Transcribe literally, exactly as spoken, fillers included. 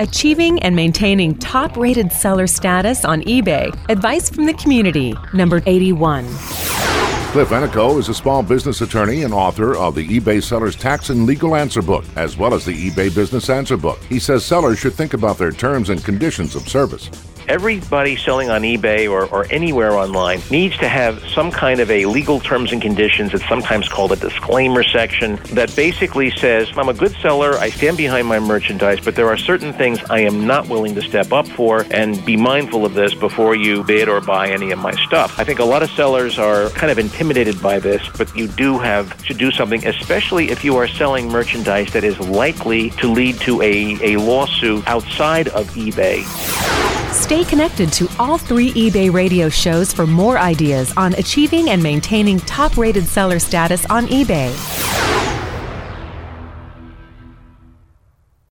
Achieving and maintaining top-rated seller status on eBay. Advice from the community, number eighty-one. Cliff Enico is a small business attorney and author of the eBay Seller's Tax and Legal Answer Book, as well as the eBay Business Answer Book. He says sellers should think about their terms and conditions of service. Everybody selling on eBay or, or anywhere online needs to have some kind of a legal terms and conditions. It's sometimes called a disclaimer section that basically says, I'm a good seller, I stand behind my merchandise, but there are certain things I am not willing to step up for, and be mindful of this before you bid or buy any of my stuff. I think a lot of sellers are kind of intimidated by this, but you do have to do something, especially if you are selling merchandise that is likely to lead to a, a lawsuit outside of eBay. Stay connected to all three eBay radio shows for more ideas on achieving and maintaining top-rated seller status on eBay.